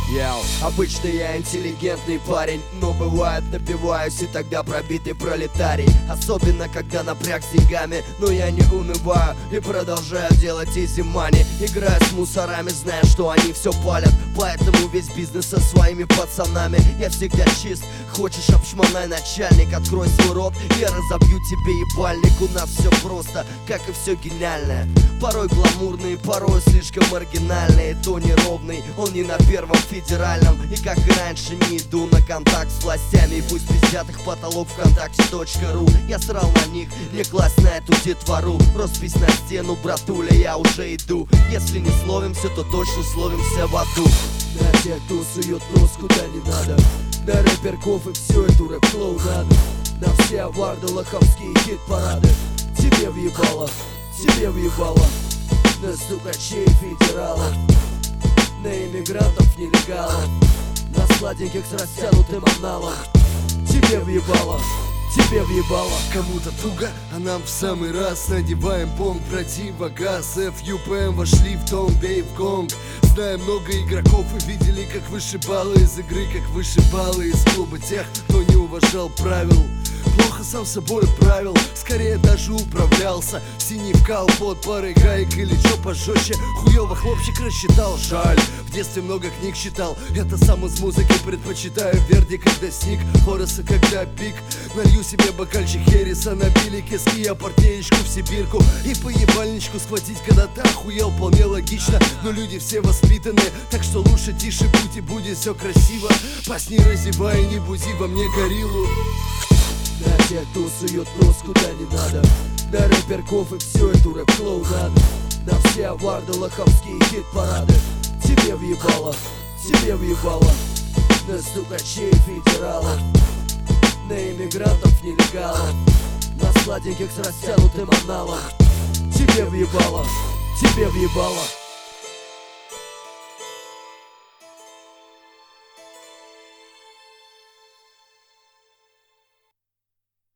Яу. Обычно я интеллигентный парень, но бывает напиваюсь, и тогда пробитый пролетарий. Особенно когда напряг с деньгами, но я не унываю и продолжаю делать изи мани. Играю с мусорами, зная, что они все палят, поэтому весь бизнес со своими пацанами. Я всегда чист, хочешь обшмонай начальник, открой свой рот, я разобью тебе ебальник. У нас все просто, как и все гениальное. Порой гламурный, порой слишком маргинальный. То неровный, он не на первом федеральном. И как и раньше не иду на контакт с властями. И пусть пиздят их потолок ВКонтакте.ру. Я срал на них, не класть на эту детвору. Роспись на стену, братуля, я уже иду. Если не словимся, то точно словимся в аду. На тех, кто сует нос куда не надо, на рэперков и всю эту рэп-клоу надо. На все аварды, лоховские хит-парады. Тебе въебало, тебе въебало. На стукачей федералов, на иммигрантов нелегалов, на сладеньких с растянутым аналом. Тебе въебало, тебе въебало. Кому-то туго, а нам в самый раз. Надеваем бомб, противогаз. FUPM вошли в том, бей в гонг. Знаем много игроков и видели, как вышибалы из игры, как вышибалы из клуба тех, кто не уважал правил. Плохо сам собой правил, скорее даже управлялся. Синий вкал под парой гаек или чё пожестче. Хуёво хлопчик рассчитал, жаль. В детстве много книг читал, это сам из музыки предпочитаю Верди, когда сник, Хорреса, когда пик. Налью себе бокальчик Хереса, набили киски, я портеечку в Сибирку. И по ебальничку схватить, когда ты охуел, вполне логично. Но люди все воспитанные, так что лучше тише будь и будет все красиво. Пас не разевай, не бузи во мне гориллу. На тех, кто сует нос куда не надо, на рэперков и всю эту рэп-клоу надо. На все аварды, лоховские хит-парады. Тебе въебало, тебе въебало. На стукачей федералов, на иммигрантов нелегалов, на сладеньких с растянутым аналом. Тебе въебало, тебе въебало.